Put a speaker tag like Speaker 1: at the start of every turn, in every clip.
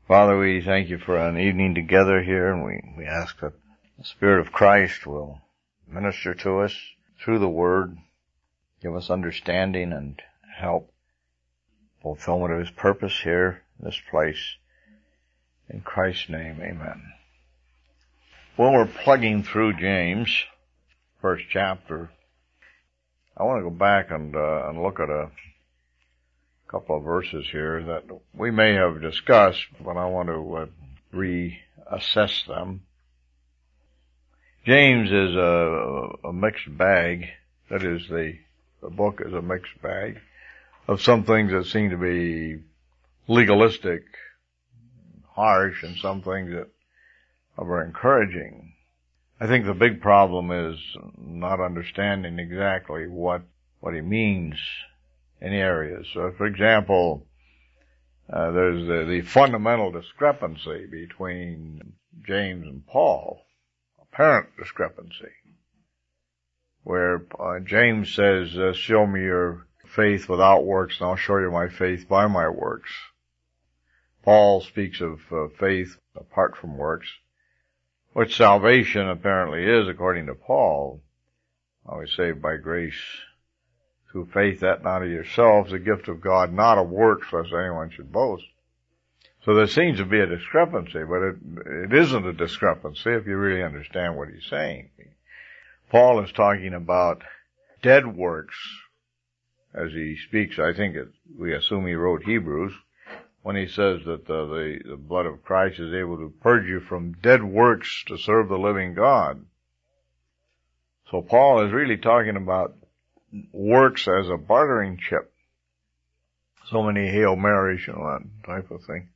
Speaker 1: Father, we thank you for an evening together here, and we ask that the Spirit of Christ will minister to us through the Word, give us understanding and help fulfillment of His purpose here in this place. In Christ's name, amen. Well, we're plugging through James, first chapter. I want to go back and look at a couple of verses here that we may have discussed, but I want to reassess them. James is a mixed bag. That is, the book is a mixed bag of some things that seem to be legalistic, harsh, and some things that are very encouraging. I think the big problem is not understanding exactly what he means in areas. So, for example, there's the fundamental discrepancy between James and Paul, apparent discrepancy, where James says, show me your faith without works, and I'll show you my faith by my works. Paul speaks of faith apart from works, which salvation apparently is, according to Paul. Are we saved by grace through faith, that not of yourselves, the gift of God, not of works, lest anyone should boast. So there seems to be a discrepancy, but it isn't a discrepancy if you really understand what he's saying. Paul is talking about dead works, as he speaks. I think we assume he wrote Hebrews, when he says that the blood of Christ is able to purge you from dead works to serve the living God. So Paul is really talking about works as a bartering chip. So many Hail Marys and that type of thing.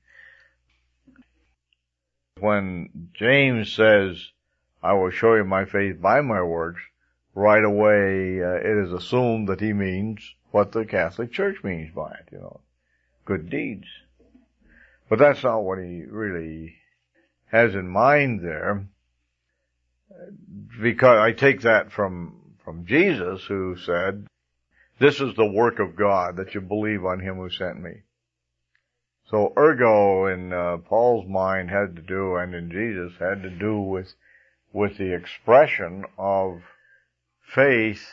Speaker 1: When James says, I will show you my faith by my works, right away it is assumed that he means what the Catholic Church means by it, good deeds. But that's not what he really has in mind there, because I take that from Jesus, who said, this is the work of God, that you believe on him who sent me. So ergo, in Paul's mind had to do, and in Jesus had to do with the expression of faith,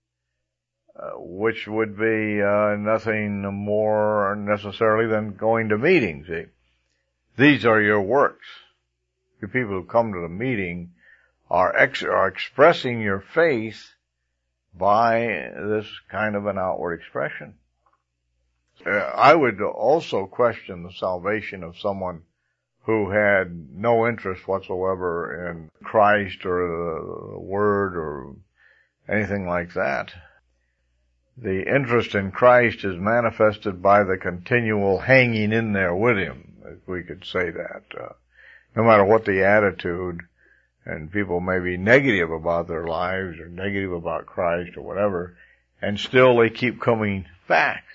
Speaker 1: which would be nothing more necessarily than going to meetings. These are your works. You people who come to the meeting are expressing your faith by this kind of an outward expression. I would also question the salvation of someone who had no interest whatsoever in Christ or the Word or anything like that. The interest in Christ is manifested by the continual hanging in there with him, if we could say that. No matter what the attitude, and people may be negative about their lives or negative about Christ or whatever, and still they keep coming back.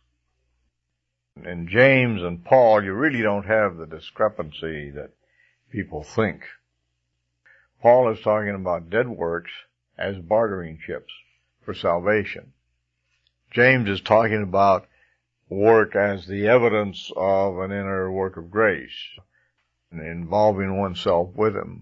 Speaker 1: In James and Paul, you really don't have the discrepancy that people think. Paul is talking about dead works as bartering chips for salvation. James is talking about work as the evidence of an inner work of grace, involving oneself with him.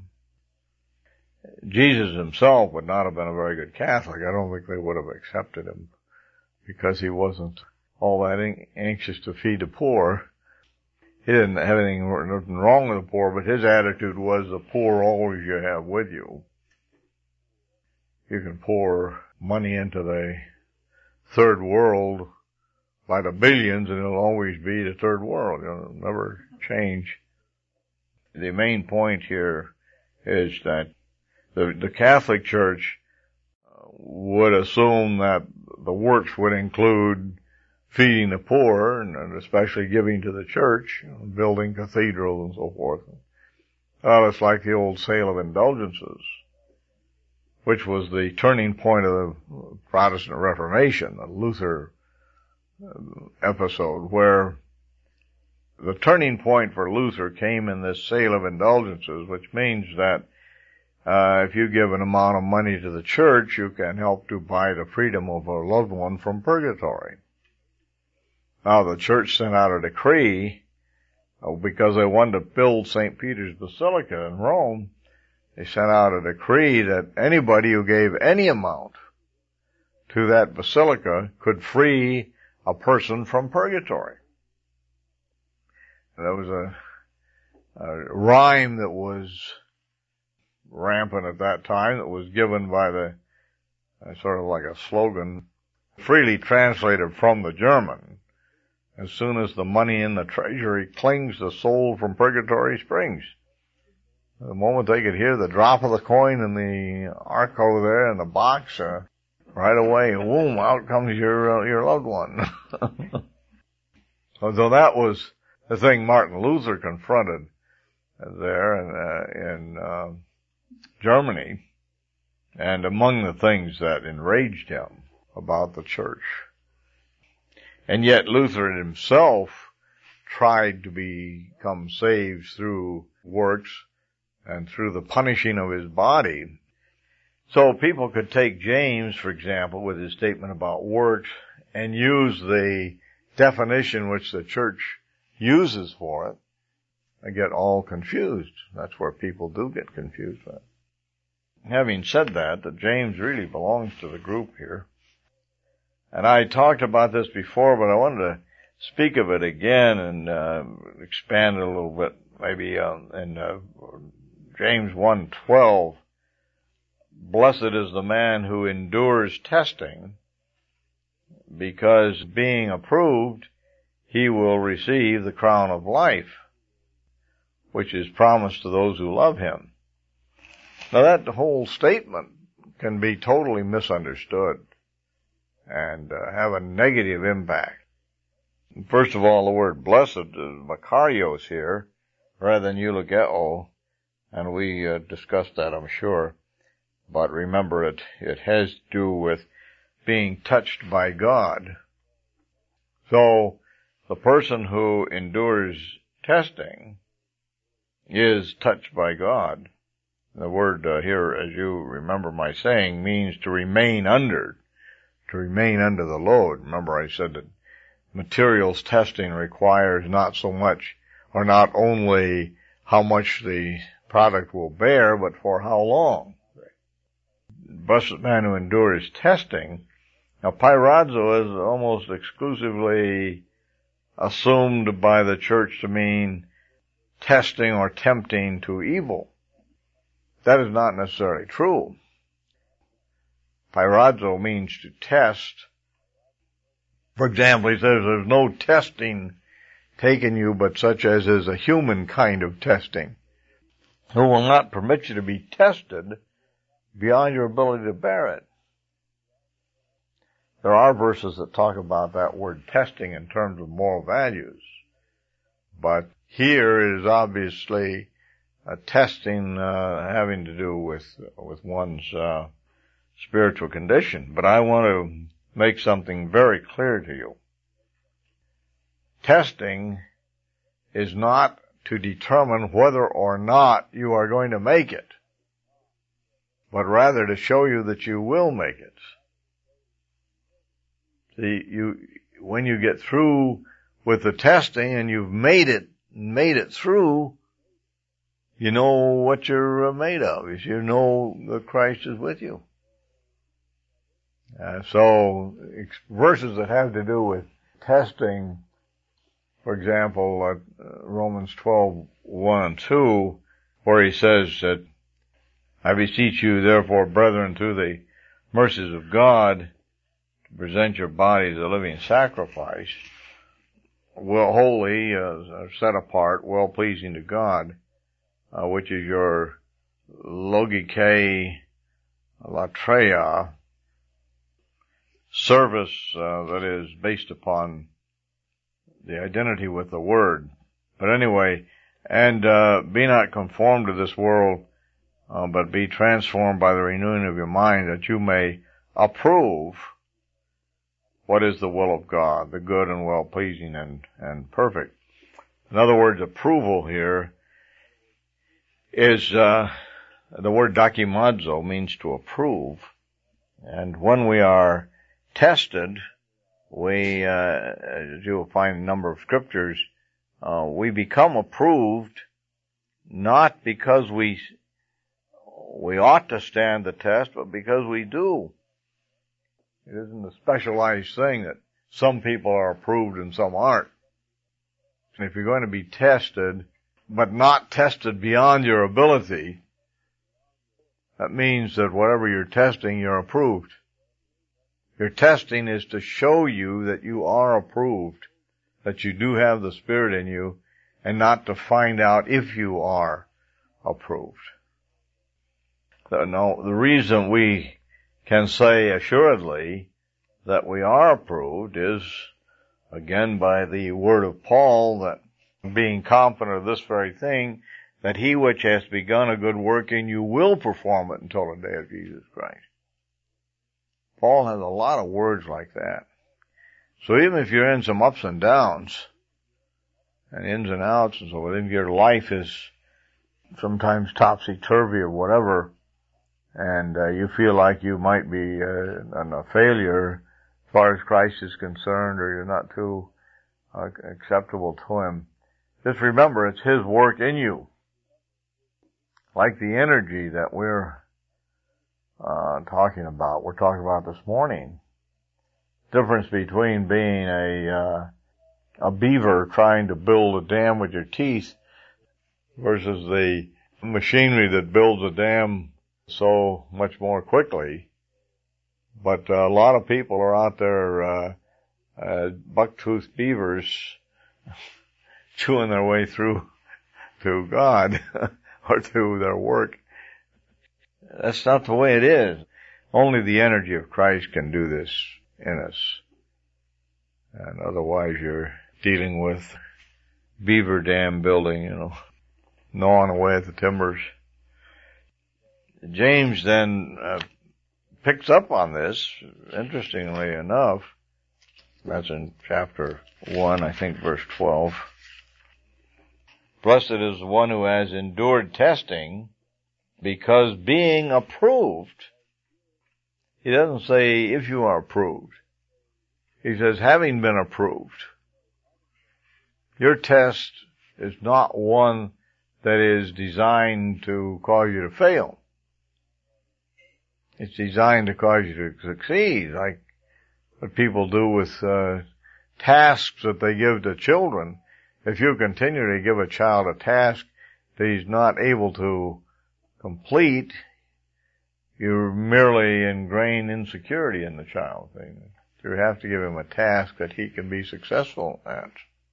Speaker 1: Jesus himself would not have been a very good Catholic. I don't think they would have accepted him, because he wasn't all that anxious to feed the poor. He didn't have nothing wrong with the poor, but his attitude was, the poor always you have with you. You can pour money into the third world by the billions, and it'll always be the third world. It'll never change. The main point here is that the Catholic Church would assume that the works would include feeding the poor, and especially giving to the church, building cathedrals and so forth. Well, it's like the old sale of indulgences, which was the turning point of the Protestant Reformation, the Luther episode, where the turning point for Luther came in this sale of indulgences, which means that if you give an amount of money to the church, you can help to buy the freedom of a loved one from purgatory. Now, the church sent out a decree because they wanted to build St. Peter's Basilica in Rome, they sent out a decree that anybody who gave any amount to that basilica could free a person from purgatory. And there was a rhyme that was rampant at that time that was given by the, sort of like a slogan, freely translated from the German. As soon as the money in the treasury clings the soul from purgatory springs. The moment they could hear the drop of the coin in the ark over there in the box, right away, boom, out comes your loved one. So that was the thing Martin Luther confronted there in Germany, and among the things that enraged him about the church. And yet Luther himself tried to become saved through works and through the punishing of his body. So people could take James, for example, with his statement about works and use the definition which the church uses for it and get all confused. That's where people do get confused. Having said that James really belongs to the group here. And I talked about this before, but I wanted to speak of it again and expand it a little bit, maybe in James 1:12. Blessed is the man who endures testing, because being approved, he will receive the crown of life, which is promised to those who love him. Now that whole statement can be totally misunderstood and have a negative impact. First of all, the word blessed is makarios here, rather than eulogeo, and we discussed that, I'm sure. But remember, it has to do with being touched by God. So, the person who endures testing is touched by God. The word here, as you remember my saying, means to remain under the load. Remember I said that materials testing requires not so much, or not only how much the product will bear, but for how long. Blessed man who endures testing. Now, pyrazo is almost exclusively assumed by the church to mean testing or tempting to evil. That is not necessarily true. Pyrazo means to test. For example, he says there's no testing taken you but such as is a human kind of testing, who will not permit you to be tested beyond your ability to bear it. There are verses that talk about that word testing in terms of moral values, but here it is obviously a testing having to do with one's spiritual condition. But I want to make something very clear to you. Testing is not to determine whether or not you are going to make it, but rather to show you that you will make it. See, when you get through with the testing and you've made it through, you know what you're made of. You know that Christ is with you. So verses that have to do with testing, for example, Romans 12:1 and 2, where he says that, I beseech you, therefore, brethren, through the mercies of God, to present your bodies a living sacrifice, well, holy, set apart, well-pleasing to God, which is your logike latreia, service that is based upon the identity with the Word. But anyway, and be not conformed to this world, but be transformed by the renewing of your mind, that you may approve what is the will of God, the good and well-pleasing and perfect. In other words, approval here is, the word dokimazo means to approve. And when we are tested, we, as you will find in a number of scriptures, we become approved not because we ought to stand the test, but because we do. It isn't a specialized thing that some people are approved and some aren't. And if you're going to be tested, but not tested beyond your ability, that means that whatever you're testing, you're approved. Your testing is to show you that you are approved, that you do have the Spirit in you, and not to find out if you are approved. No, the reason we can say assuredly that we are approved is, again, by the word of Paul, that being confident of this very thing, that he which has begun a good work in you will perform it until the day of Jesus Christ. Paul has a lot of words like that. So even if you're in some ups and downs, and ins and outs, and so within your life is sometimes topsy-turvy or whatever, and you feel like you might be a failure as far as Christ is concerned, or you're not too acceptable to Him, just remember it's His work in you. Like the energy that we're talking about this morning. Difference between being a beaver trying to build a dam with your teeth versus the machinery that builds a dam so much more quickly. But a lot of people are out there, buck-toothed beavers chewing their way through to God or to their work. That's not the way it is. Only the energy of Christ can do this in us. And otherwise you're dealing with beaver dam building, gnawing away at the timbers. James then picks up on this, interestingly enough. That's in chapter 1, I think, verse 12. Blessed is the one who has endured testing, because being approved, he doesn't say if you are approved. He says having been approved. Your test is not one that is designed to cause you to fail. It's designed to cause you to succeed, like what people do with tasks that they give to children. If you continue to give a child a task that he's not able to complete, you merely ingrain insecurity in the child. You have to give him a task that he can be successful at.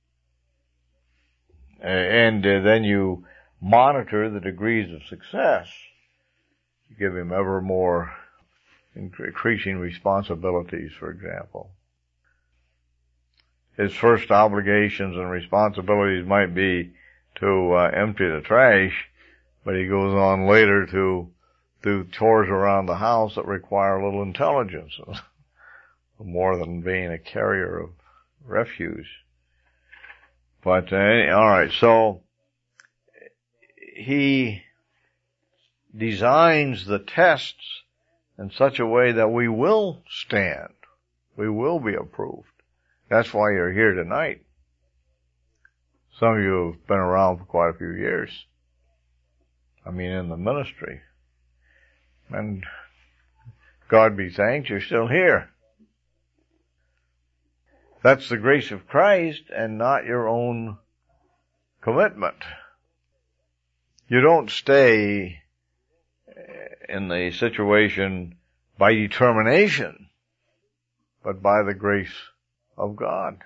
Speaker 1: And then you monitor the degrees of success. You give him ever more increasing responsibilities, for example. His first obligations and responsibilities might be to empty the trash, but he goes on later to do chores around the house that require a little intelligence, more than being a carrier of refuse. But, alright, so he designs the tests in such a way that we will stand. We will be approved. That's why you're here tonight. Some of you have been around for quite a few years. In the ministry. And God be thanked, you're still here. That's the grace of Christ and not your own commitment. You don't stay in the situation by determination, but by the grace of God.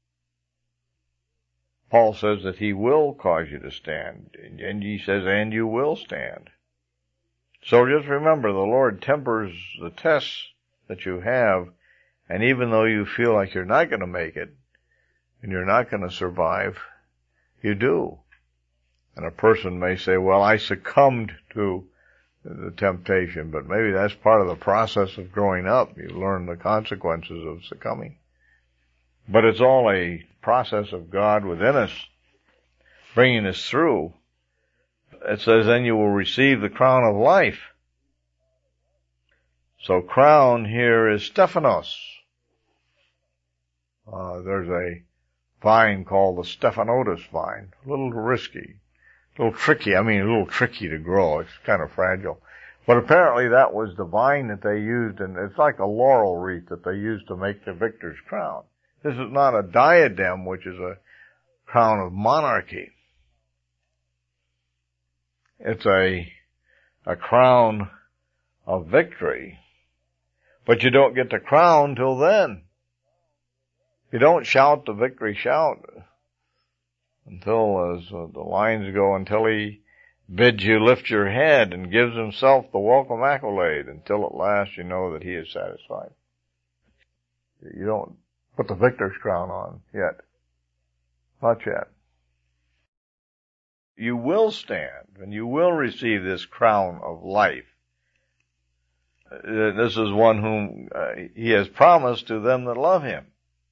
Speaker 1: Paul says that he will cause you to stand, and he says, and you will stand. So just remember, the Lord tempers the tests that you have, and even though you feel like you're not going to make it, and you're not going to survive, you do. And a person may say, well, I succumbed to the temptation, but maybe that's part of the process of growing up. You learn the consequences of succumbing. But it's all a process of God within us, bringing us through. It says, then you will receive the crown of life. So crown here is Stephanos. There's a vine called the Stephanotis vine. A little risky, a little tricky. I mean, a little tricky to grow. It's kind of fragile. But apparently that was the vine that they used, and it's like a laurel wreath that they used to make the victor's crown. This is not a diadem, which is a crown of monarchy. It's a crown of victory. But you don't get the crown till then. You don't shout the victory shout until, as the lines go, until he bids you lift your head and gives himself the welcome accolade, until at last you know that he is satisfied. You don't put the victor's crown on yet. Not yet. You will stand and you will receive this crown of life. This is one whom he has promised to them that love him.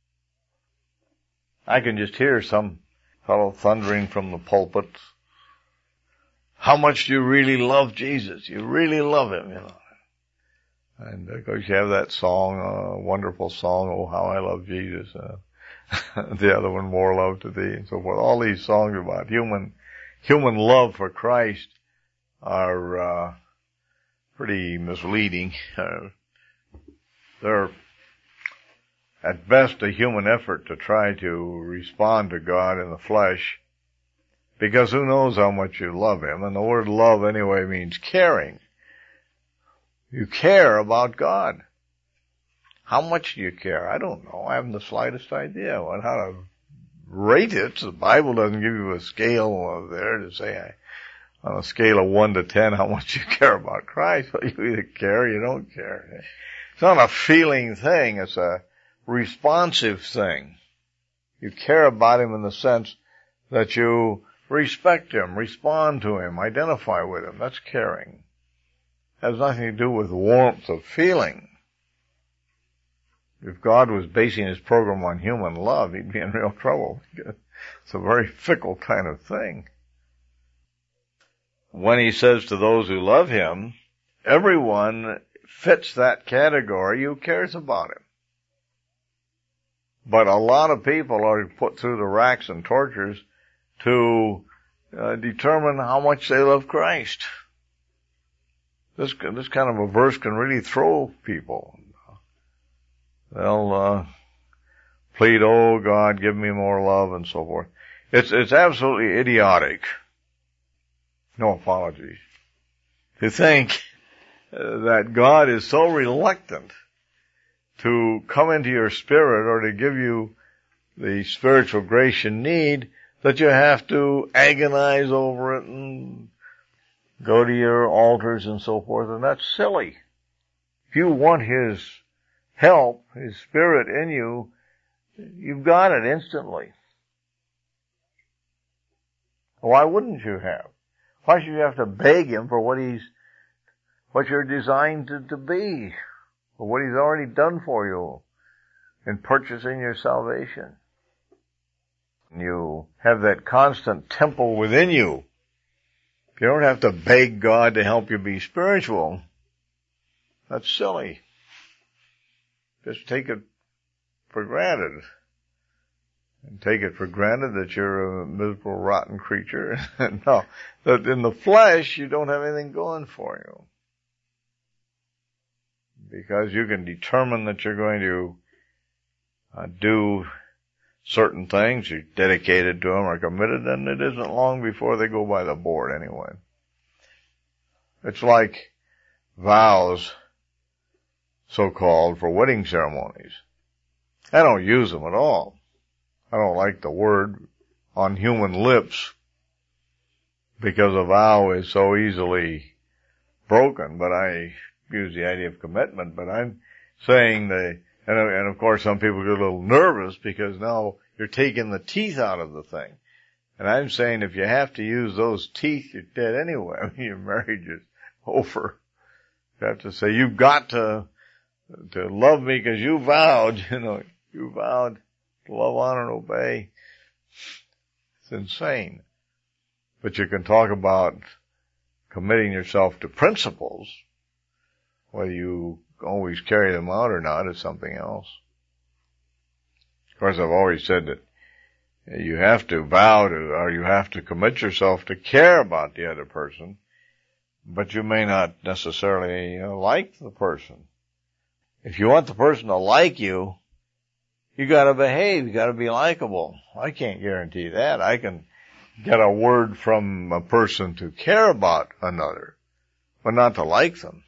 Speaker 1: I can just hear some fellow thundering from the pulpit, how much do you really love Jesus? You really love him, you know. And of course you have that song, a wonderful song, Oh How I Love Jesus, the other one, More Love to Thee, and so forth. All these songs about human love for Christ are pretty misleading. They're at best a human effort to try to respond to God in the flesh, because who knows how much you love him, and the word love anyway means caring. You care about God. How much do you care? I don't know. I haven't the slightest idea on how to rate it. The Bible doesn't give you a scale there to say, on a scale of 1 to 10, how much you care about Christ. Well, you either care or you don't care. It's not a feeling thing. It's a responsive thing. You care about him in the sense that you respect him, respond to him, identify with him. That's caring. It has nothing to do with warmth of feeling. If God was basing his program on human love, he'd be in real trouble. It's a very fickle kind of thing. When he says to those who love him, everyone fits that category who cares about him. But a lot of people are put through the racks and tortures to determine how much they love Christ. This kind of a verse can really throw people. They'll plead, oh God, give me more love, and so forth. It's absolutely idiotic. No apologies. To think that God is so reluctant to come into your spirit or to give you the spiritual grace you need that you have to agonize over it and go to your altars and so forth, and that's silly. If you want his help, his spirit in you, you've got it instantly. Why wouldn't you have? Why should you have to beg him for what you're designed to be, for what he's already done for you in purchasing your salvation? You have that constant temple within you. You don't have to beg God to help you be spiritual. That's silly. Just take it for granted. And take it for granted that you're a miserable, rotten creature. No, that in the flesh you don't have anything going for you. Because you can determine that you're going to do certain things, you're dedicated to them or committed, and it isn't long before they go by the board anyway. It's like vows, so-called, for wedding ceremonies. I don't use them at all. I don't like the word on human lips because a vow is so easily broken, but I use the idea of commitment. But I'm saying and of course some people get a little nervous because now you're taking the teeth out of the thing. And I'm saying if you have to use those teeth, you're dead anyway. I mean, your marriage is over. You have to say, you've got to love me because you vowed, you vowed to love, honor, and obey. It's insane. But you can talk about committing yourself to principles. Whether you always carry them out or not is something else. Of course, I've always said that You have to vow to, or you have to commit yourself to care about the other person, but you may not necessarily like the person. If you want the person to like you, you gotta behave, you gotta be likable. I can't guarantee that. I can get a word from a person to care about another, but not to like them.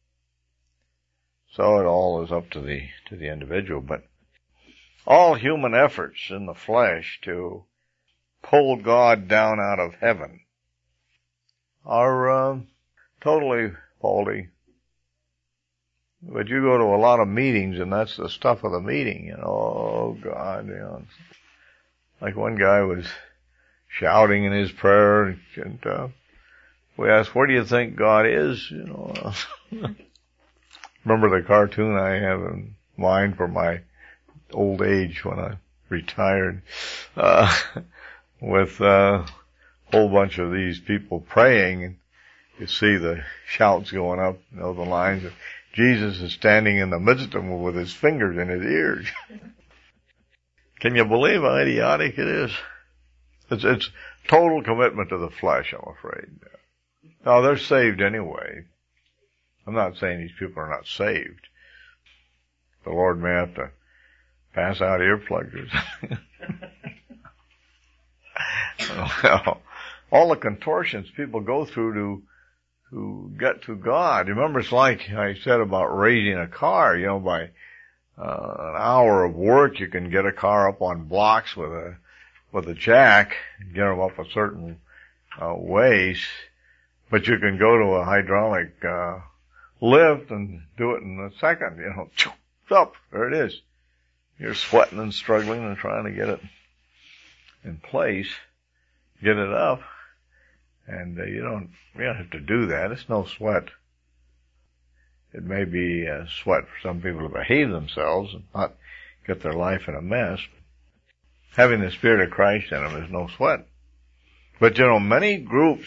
Speaker 1: So it all is up to the individual, but all human efforts in the flesh to pull God down out of heaven are totally faulty. But you go to a lot of meetings and that's the stuff of the meeting, oh God, like one guy was shouting in his prayer and we asked, where do you think God is? Remember the cartoon I have in mind for my old age when I retired, with a whole bunch of these people praying, and you see the shouts going up, the lines of Jesus is standing in the midst of them with his fingers in his ears. Can you believe how idiotic it is? It's total commitment to the flesh, I'm afraid. Now, they're saved anyway. I'm not saying these people are not saved. The Lord may have to pass out earplugs or something. Well, all the contortions people go through to get to God. Remember, it's like I said about raising a car, by an hour of work you can get a car up on blocks with a jack, get them up a certain ways, but you can go to a hydraulic lift and do it in a second, it's up, there it is. You're sweating and struggling and trying to get it in place, get it up, and you don't have to do that. It's no sweat. It may be a sweat for some people to behave themselves and not get their life in a mess. Having the Spirit of Christ in them is no sweat. But many groups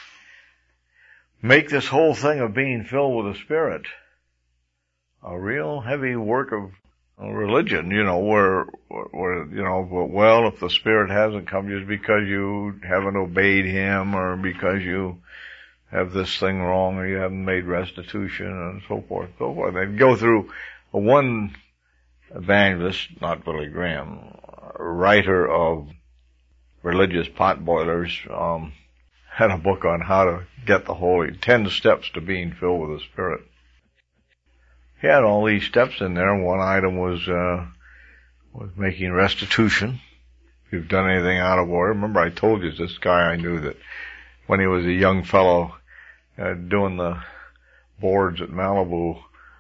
Speaker 1: make this whole thing of being filled with the Spirit a real heavy work of religion, where, well, if the Spirit hasn't come just because you haven't obeyed Him or because you have this thing wrong or you haven't made restitution and so forth, so forth. They go through one evangelist, not Billy Graham, a writer of religious potboilers, had a book on how to get the Holy, 10 steps to being filled with the Spirit. He had all these steps in there, and one item was making restitution. If you've done anything out of order. Remember I told you this guy I knew that when he was a young fellow, doing the boards at Malibu,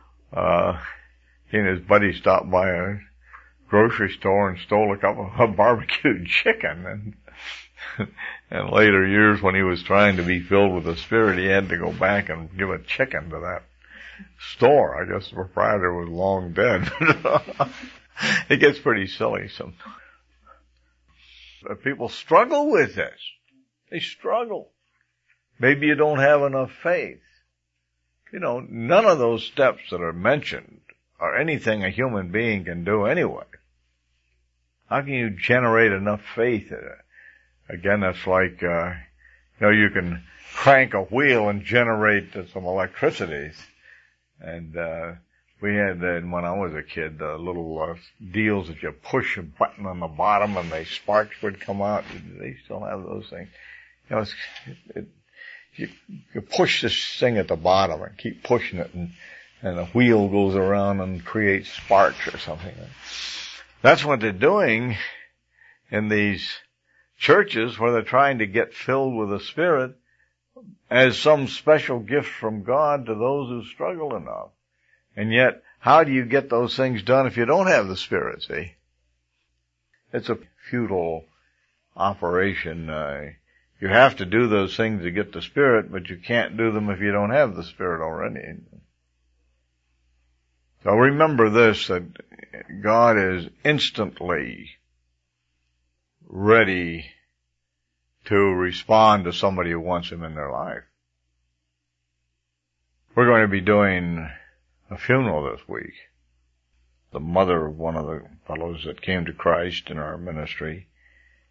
Speaker 1: he and his buddy stopped by a grocery store and stole a couple of barbecued chicken, and later years when he was trying to be filled with the Spirit, he had to go back and give a chicken to that store. I guess the proprietor was long dead. It gets pretty silly sometimes. People struggle with this. They struggle. Maybe you don't have enough faith. None of those steps that are mentioned are anything a human being can do anyway. How can you generate enough faith? Again, that's like, you can crank a wheel and generate some electricity. And we had, when I was a kid, the little deals that you push a button on the bottom and the sparks would come out. They still have those things. You push this thing at the bottom and keep pushing it, and the wheel goes around and creates sparks or something. That's what they're doing in these churches where they're trying to get filled with the Spirit as some special gift from God to those who struggle enough. And yet, how do you get those things done if you don't have the Spirit, see? It's a futile operation. You have to do those things to get the Spirit, but you can't do them if you don't have the Spirit already. So remember this, that God is instantly ready to respond to somebody who wants Him in their life. We're going to be doing a funeral this week. The mother of one of the fellows that came to Christ in our ministry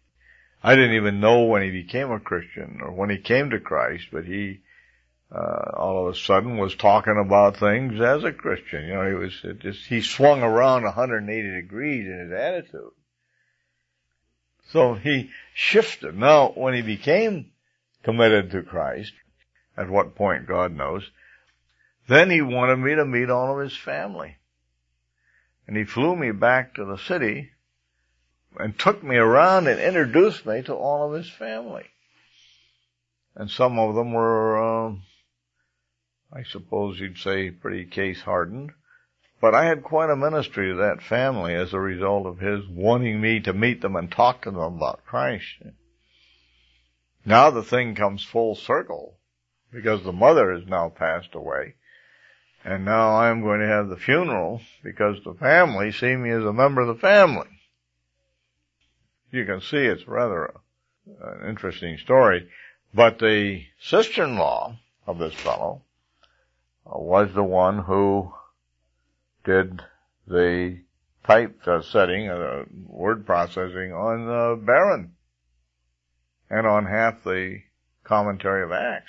Speaker 1: I didn't even know when he became a Christian or when he came to Christ, but he all of a sudden was talking about things as a Christian. You know, he swung around 180 degrees in his attitude. So he shifted. Now, when he became committed to Christ, at what point God knows, then he wanted me to meet all of his family. And he flew me back to the city and took me around and introduced me to all of his family. And some of them were, I suppose you'd say, pretty case-hardened. But I had quite a ministry to that family as a result of his wanting me to meet them and talk to them about Christ. Now the thing comes full circle, because the mother has now passed away. And now I'm going to have the funeral because the family see me as a member of the family. You can see it's rather an interesting story. But the sister-in-law of this fellow was the one who did the type setting, word processing on Barron and on half the commentary of Acts.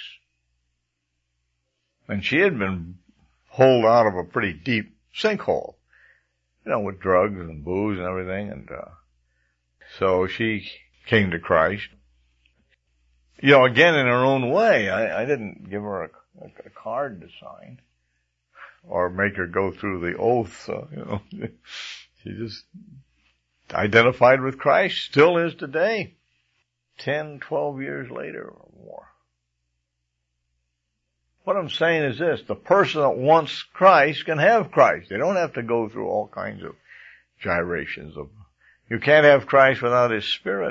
Speaker 1: And she had been pulled out of a pretty deep sinkhole, you know, with drugs and booze and everything. And so she came to Christ. You know, again, in her own way. I didn't give her a card to sign or make her go through the oath. You know, she just identified with Christ, still is today, 10, 12 years later or more. What I'm saying is this: the person that wants Christ can have Christ. They don't have to go through all kinds of gyrations. You can't have Christ without His Spirit.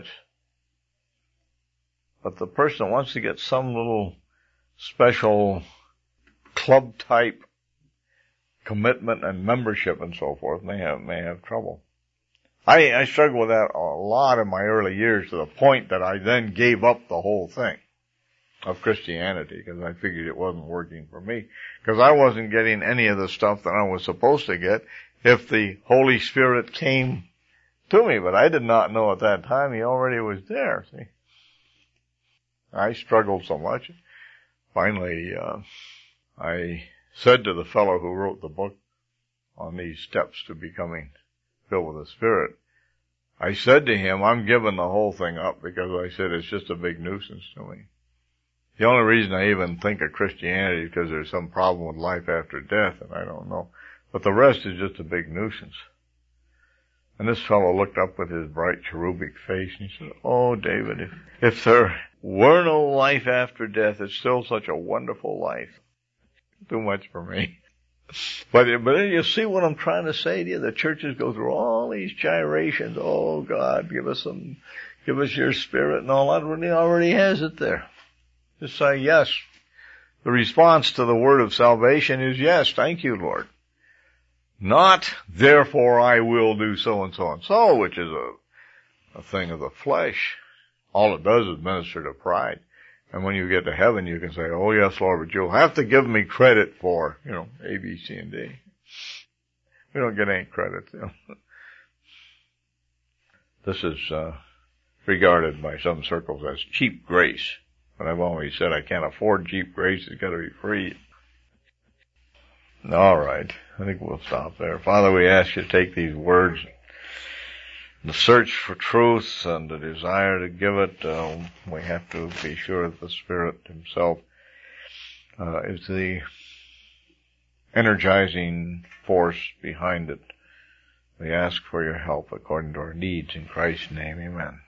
Speaker 1: But the person that wants to get some little special club-type commitment and membership and so forth may have trouble. I struggled with that a lot in my early years, to the point that I then gave up the whole thing of Christianity because I figured it wasn't working for me, because I wasn't getting any of the stuff that I was supposed to get if the Holy Spirit came to me. But I did not know at that time He already was there. See, I struggled so much. Finally, I said to the fellow who wrote the book on these steps to becoming filled with the Spirit, I said to him, I'm giving the whole thing up, because I said it's just a big nuisance to me. The only reason I even think of Christianity is because there's some problem with life after death, and I don't know. But the rest is just a big nuisance. And this fellow looked up with his bright cherubic face, and he said, oh, David, if there were no life after death, it's still such a wonderful life. Too much for me. But you see what I'm trying to say to you? The churches go through all these gyrations. Oh, God, give us your Spirit and all that. He already has it there. Just say yes. The response to the word of salvation is yes. Thank you, Lord. Not, therefore I will do so and so and so, which is a thing of the flesh. All it does is minister to pride. And when you get to heaven, you can say, oh yes, Lord, but you'll have to give me credit for, you know, A, B, C, and D. We don't get any credit. You know. This is regarded by some circles as cheap grace. But I've always said I can't afford cheap grace. It's got to be free. All right. I think we'll stop there. Father, we ask you to take these words, the search for truth and the desire to give it. We have to be sure that the Spirit Himself is the energizing force behind it. We ask for your help according to our needs. In Christ's name, amen.